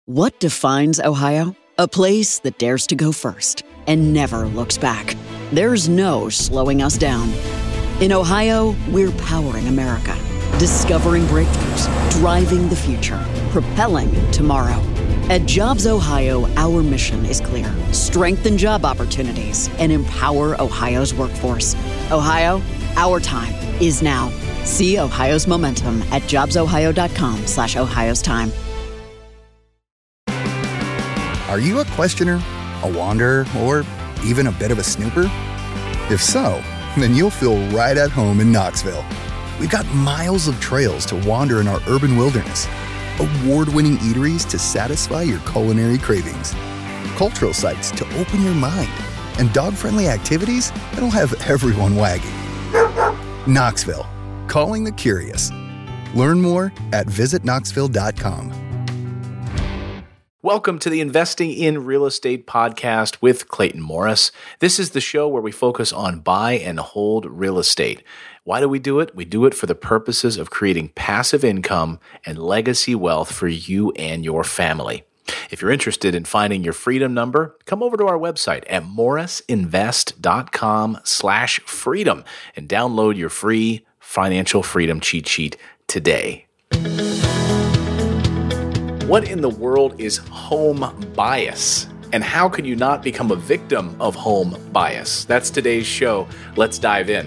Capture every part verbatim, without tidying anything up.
What defines Ohio? A place that dares to go first and never looks back. There's no slowing us down. In Ohio, we're powering America, discovering breakthroughs, driving the future, propelling tomorrow. At Jobs Ohio, our mission is clear: strengthen job opportunities and empower Ohio's workforce. Ohio, our time is now. See Ohio's momentum at jobsohio.com slash Ohio's time. Are you a questioner, a wanderer, or even a bit of a snooper? If so, then you'll feel right at home in Knoxville. We've got miles of trails to wander in our urban wilderness, award-winning eateries to satisfy your culinary cravings, cultural sites to open your mind, and dog-friendly activities that'll have everyone wagging. Knoxville, calling the curious. Learn more at visit knoxville dot com. Welcome to the Investing in Real Estate podcast with Clayton Morris. This is the show where we focus on buy and hold real estate. Why do we do it? We do it for the purposes of creating passive income and legacy wealth for you and your family. If you're interested in finding your freedom number, come over to our website at morrisinvest.com slash freedom and download your free financial freedom cheat sheet today. What in the world is home bias? And how can you not become a victim of home bias? That's today's show. Let's dive in.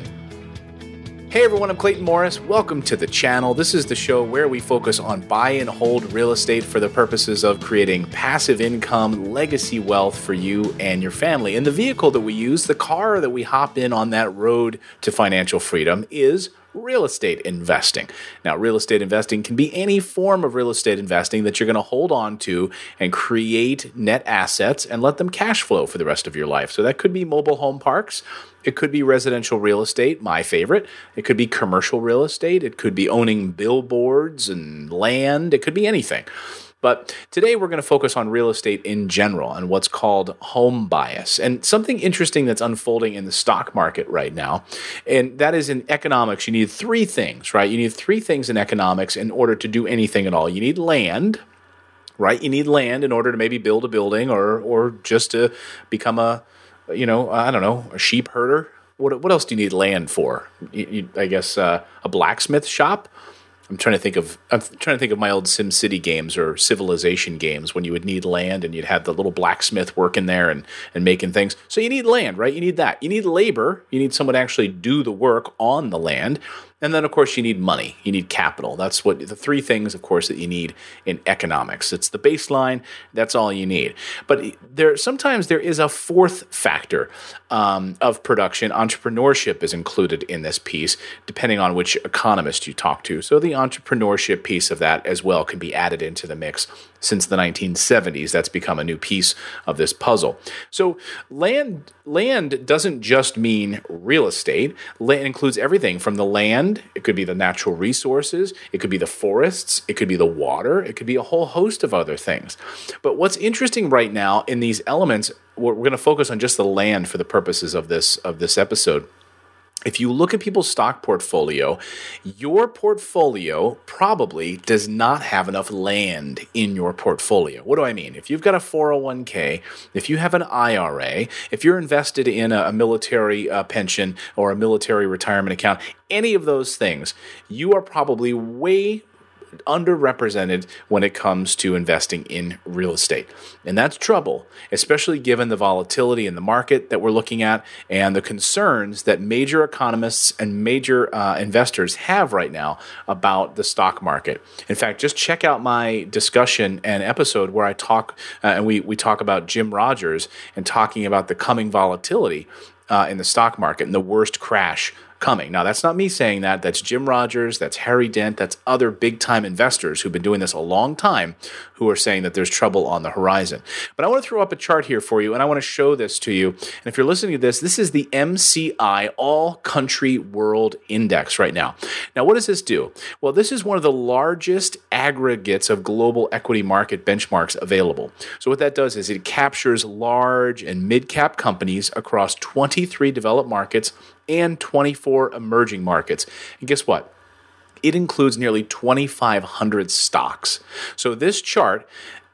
Hey everyone, I'm Clayton Morris. Welcome to the channel. This is the show where we focus on buy and hold real estate for the purposes of creating passive income, legacy wealth for you and your family. And the vehicle that we use, the car that we hop in on that road to financial freedom, is real estate investing. Now, real estate investing can be any form of real estate investing that you're going to hold on to and create net assets and let them cash flow for the rest of your life. So that could be mobile home parks. It could be residential real estate, my favorite. It could be commercial real estate. It could be owning billboards and land. It could be anything. But today we're going to focus on real estate in general and what's called home bias. And something interesting that's unfolding in the stock market right now, and that is in economics, you need three things, right? You need three things in economics in order to do anything at all. You need land, right? You need land in order to maybe build a building or or just to become a, you know, I don't know, a sheep herder. What what else do you need land for? You, you, I guess uh, a blacksmith shop. I'm trying to think of I'm trying to think of my old SimCity games or Civilization games when you would need land and you'd have the little blacksmith working there and, and making things. So you need land, right? You need that. You need labor. You need someone to actually do the work on the land. And then, of course, you need money. You need capital. That's what the three things, of course, that you need in economics. It's the baseline. That's all you need. But there sometimes there is a fourth factor um, of production. Entrepreneurship is included in this piece, depending on which economist you talk to. So the entrepreneurship piece of that as well can be added into the mix. Since the nineteen seventies, that's become a new piece of this puzzle. So land land doesn't just mean real estate. Land includes everything from the land. It could be the natural resources. It could be the forests. It could be the water. It could be a whole host of other things. But what's interesting right now in these elements, we're, we're going to focus on just the land for the purposes of this of this episode. If you look at people's stock portfolio, your portfolio probably does not have enough land in your portfolio. What do I mean? If you've got a four oh one k, if you have an I R A, if you're invested in a, a military uh, pension or a military retirement account, any of those things, you are probably way underrepresented when it comes to investing in real estate. And that's trouble, especially given the volatility in the market that we're looking at and the concerns that major economists and major uh, investors have right now about the stock market. In fact, just check out my discussion and episode where I talk uh, and we, we talk about Jim Rogers and talking about the coming volatility uh, in the stock market and the worst crash coming. Now, that's not me saying that. That's Jim Rogers. That's Harry Dent. That's other big-time investors who've been doing this a long time who are saying that there's trouble on the horizon. But I want to throw up a chart here for you, and I want to show this to you. And if you're listening to this, this is the M C I All Country World Index right now. Now, what does this do? Well, this is one of the largest aggregates of global equity market benchmarks available. So what that does is it captures large and mid-cap companies across twenty-three developed markets and twenty-four emerging markets. And guess what? It includes nearly twenty-five hundred stocks. So this chart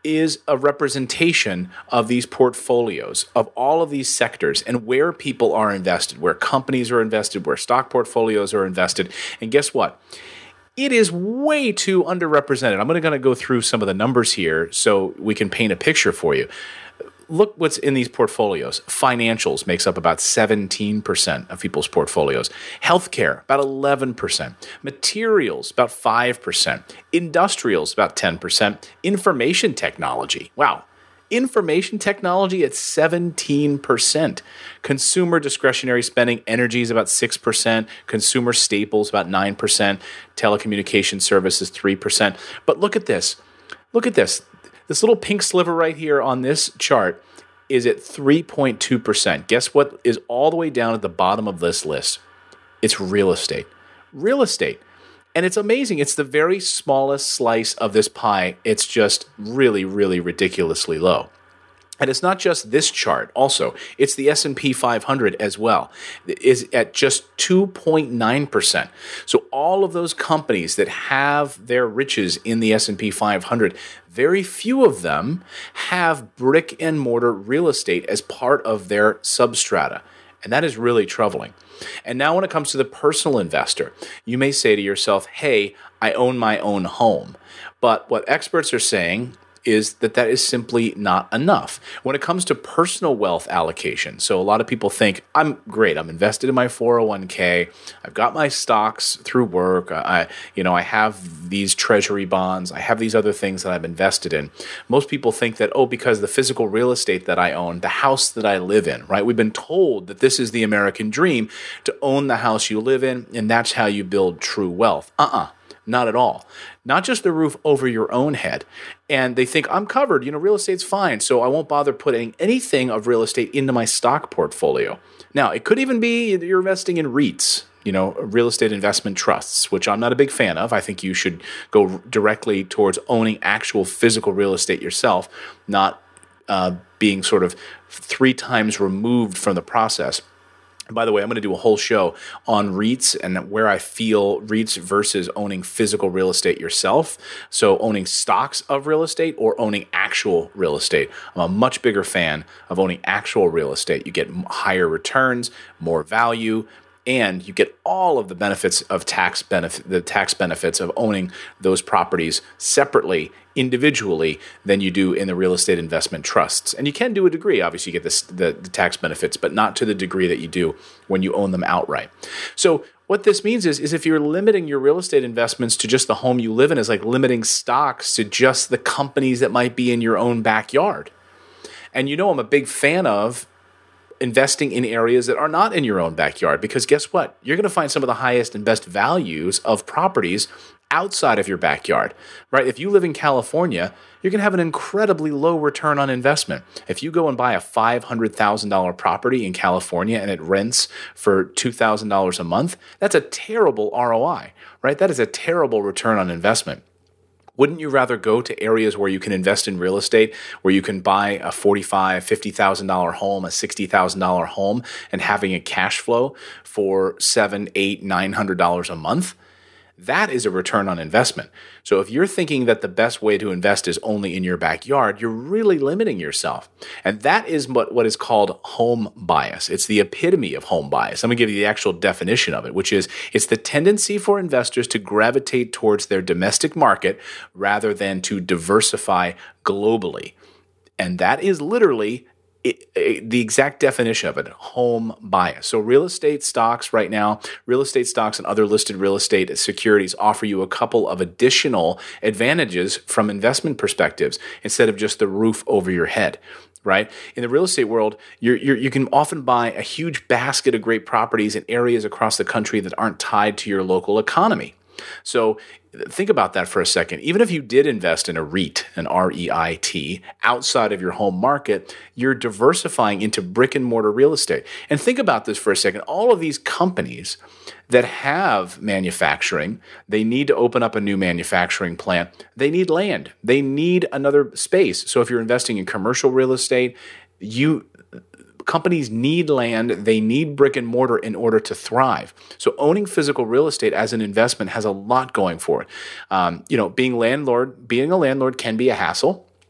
is a representation of these portfolios, of all of these sectors and where people are invested, where companies are invested, where stock portfolios are invested. And guess what? It is way too underrepresented. I'm going to go through some of the numbers here so we can paint a picture for you. Look what's in these portfolios. Financials makes up about seventeen percent of people's portfolios. Healthcare, about eleven percent. Materials, about five percent. Industrials, about ten percent. Information technology, wow. Information technology at seventeen percent. Consumer discretionary spending, energy is about six percent. Consumer staples, about nine percent. Telecommunication services, three percent. But look at this. Look at this. This little pink sliver right here on this chart is at three point two percent. Guess what is all the way down at the bottom of this list? It's real estate. Real estate. And it's amazing. It's the very smallest slice of this pie. It's just really, really ridiculously low. And it's not just this chart. Also, it's the S and P five hundred as well. It is at just two point nine percent. So all of those companies that have their riches in the S and P five hundred, very few of them have brick and mortar real estate as part of their substrata. And that is really troubling. And now when it comes to the personal investor, you may say to yourself, hey, I own my own home. But what experts are saying is that that is simply not enough. When it comes to personal wealth allocation, so a lot of people think, I'm great, I'm invested in my four oh one k, I've got my stocks through work, I, you know, I have these treasury bonds, I have these other things that I've invested in. Most people think that, oh, because the physical real estate that I own, the house that I live in, right? We've been told that this is the American dream, to own the house you live in, and that's how you build true wealth. Uh-uh. Not at all. Not just the roof over your own head. And they think, I'm covered, you know, real estate's fine, so I won't bother putting anything of real estate into my stock portfolio. Now, it could even be you're investing in REITs, you know, real estate investment trusts, which I'm not a big fan of. I think you should go directly towards owning actual physical real estate yourself, not uh, being sort of three times removed from the process. By the way, I'm going to do a whole show on REITs and where I feel REITs versus owning physical real estate yourself. So owning stocks of real estate or owning actual real estate. I'm a much bigger fan of owning actual real estate. You get higher returns, more value, and you get all of the benefits of tax benefit, the tax benefits of owning those properties separately, individually, than you do in the real estate investment trusts. And you can do a degree. Obviously, you get this, the, the tax benefits, but not to the degree that you do when you own them outright. So what this means is, is if you're limiting your real estate investments to just the home you live in, is like limiting stocks to just the companies that might be in your own backyard. And you know I'm a big fan of investing in areas that are not in your own backyard, because guess what? You're going to find some of the highest and best values of properties outside of your backyard, right? If you live in California, you're going to have an incredibly low return on investment. If you go and buy a five hundred thousand dollars property in California and it rents for two thousand dollars a month, that's a terrible R O I, right? That is a terrible return on investment. Wouldn't you rather go to areas where you can invest in real estate, where you can buy a forty-five thousand dollars, fifty thousand dollars home, a sixty thousand dollars home, and having a cash flow for seven, eight, nine hundred dollars a month? That is a return on investment. So if you're thinking that the best way to invest is only in your backyard, you're really limiting yourself. And that is what, what is called home bias. It's the epitome of home bias. I'm going to give you the actual definition of it, which is it's the tendency for investors to gravitate towards their domestic market rather than to diversify globally. And that is literally It, it, the exact definition of it, home bias. So real estate stocks right now, real estate stocks and other listed real estate securities offer you a couple of additional advantages from investment perspectives instead of just the roof over your head, right? In the real estate world, you're, you're, you can often buy a huge basket of great properties in areas across the country that aren't tied to your local economy. So think about that for a second. Even if you did invest in a REIT, an R E I T, outside of your home market, you're diversifying into brick and mortar real estate. And think about this for a second. All of these companies that have manufacturing, they need to open up a new manufacturing plant. They need land. They need another space. So if you're investing in commercial real estate, you companies need land, they need brick and mortar in order to thrive. So owning physical real estate as an investment has a lot going for it. Um, you know, being landlord, being a landlord can be a hassle.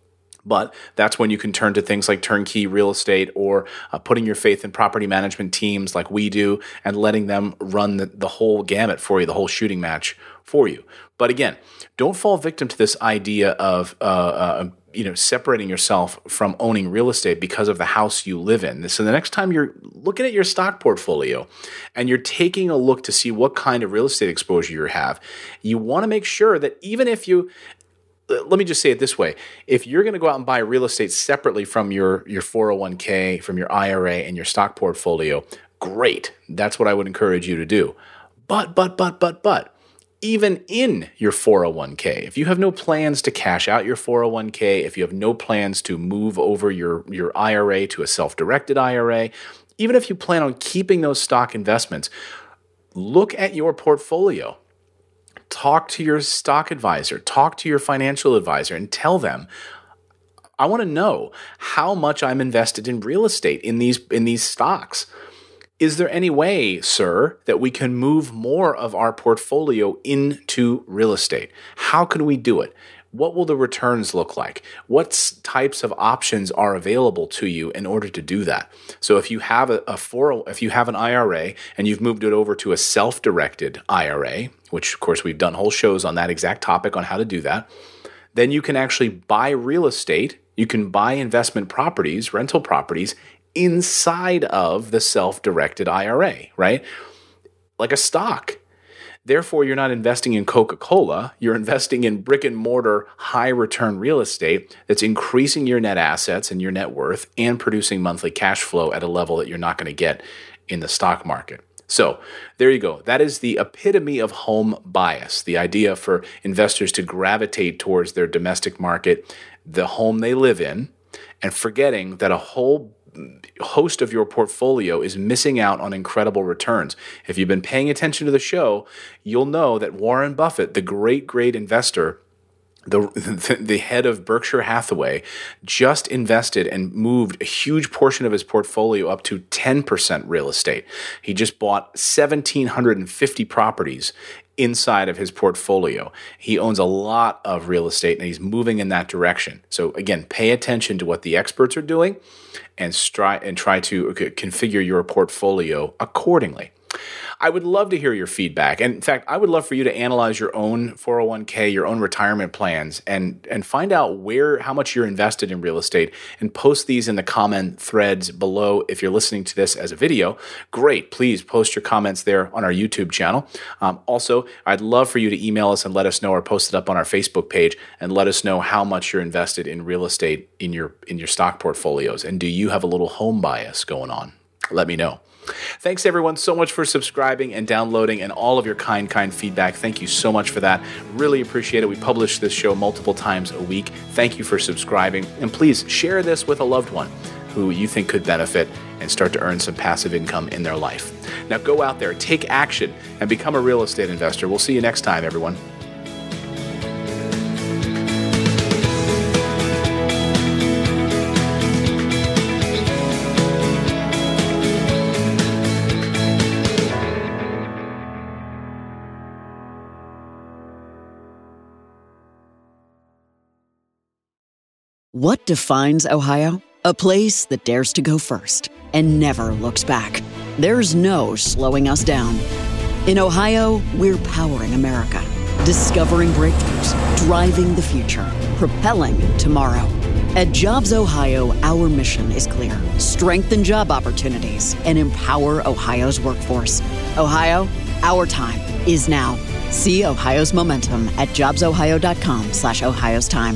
But that's when you can turn to things like turnkey real estate or uh, putting your faith in property management teams like we do and letting them run the, the whole gamut for you, the whole shooting match for you. But again, don't fall victim to this idea of uh, uh, you know separating yourself from owning real estate because of the house you live in. So the next time you're looking at your stock portfolio and you're taking a look to see what kind of real estate exposure you have, you want to make sure that even if you let me just say it this way. If you're going to go out and buy real estate separately from your, your four oh one k, from your I R A and your stock portfolio, great. That's what I would encourage you to do. But, but, but, but, but, even in your four oh one k, if you have no plans to cash out your four oh one k, if you have no plans to move over your, your I R A to a self-directed I R A, even if you plan on keeping those stock investments, look at your portfolio. Talk to your stock advisor, talk to your financial advisor, and tell them, I want to know how much I'm invested in real estate in these in these stocks. Is there any way, sir, that we can move more of our portfolio into real estate? How can we do it? What will the returns look like? What types of options are available to you in order to do that? So if you have a, a four, if you have an I R A and you've moved it over to a self-directed I R A, which of course we've done whole shows on that exact topic on how to do that, then you can actually buy real estate. You can buy investment properties, rental properties inside of the self-directed I R A, right? Like a stock. Therefore, you're not investing in Coca-Cola. You're investing in brick and mortar high return real estate that's increasing your net assets and your net worth and producing monthly cash flow at a level that you're not going to get in the stock market. So there you go. That is the epitome of home bias, the idea for investors to gravitate towards their domestic market, the home they live in, and forgetting that a whole host of your portfolio is missing out on incredible returns. If you've been paying attention to the show, you'll know that Warren Buffett, the great, great investor, the, the, the head of Berkshire Hathaway, just invested and moved a huge portion of his portfolio up to ten percent real estate. He just bought one thousand seven hundred fifty properties inside of his portfolio. He owns a lot of real estate and he's moving in that direction. So again, pay attention to what the experts are doing and try and try to configure your portfolio accordingly. I would love to hear your feedback. And in fact, I would love for you to analyze your own four oh one k, your own retirement plans, and, and find out where, how much you're invested in real estate and post these in the comment threads below. If you're listening to this as a video, great. Please post your comments there on our YouTube channel. Um, also, I'd love for you to email us and let us know, or post it up on our Facebook page and let us know how much you're invested in real estate in your, in your stock portfolios. And do you have a little home bias going on? Let me know. Thanks, everyone, so much for subscribing and downloading and all of your kind, kind feedback. Thank you so much for that. Really appreciate it. We publish this show multiple times a week. Thank you for subscribing. And please share this with a loved one who you think could benefit and start to earn some passive income in their life. Now go out there, take action, and become a real estate investor. We'll see you next time, everyone. What defines Ohio? A place that dares to go first and never looks back. There's no slowing us down. In Ohio, we're powering America, discovering breakthroughs, driving the future, propelling tomorrow. At Jobs Ohio, our mission is clear: strengthen job opportunities and empower Ohio's workforce. Ohio, our time is now. See Ohio's momentum at jobsohio.com slash Ohio's time.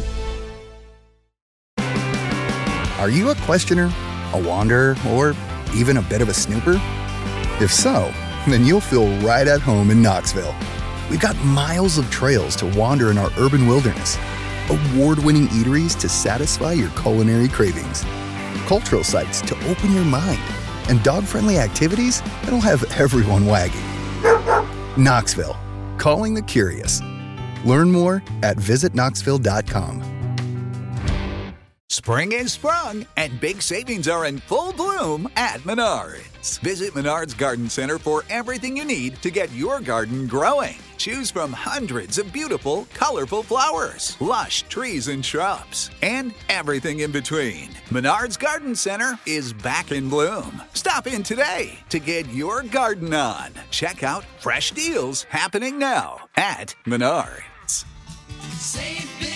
Are you a questioner, a wanderer, or even a bit of a snooper? If so, then you'll feel right at home in Knoxville. We've got miles of trails to wander in our urban wilderness, award-winning eateries to satisfy your culinary cravings, cultural sites to open your mind, and dog-friendly activities that'll have everyone wagging. Knoxville, calling the curious. Learn more at visit knoxville dot com. Spring is sprung, and big savings are in full bloom at Menards. Visit Menards Garden Center for everything you need to get your garden growing. Choose from hundreds of beautiful, colorful flowers, lush trees and shrubs, and everything in between. Menards Garden Center is back in bloom. Stop in today to get your garden on. Check out fresh deals happening now at Menards. Save big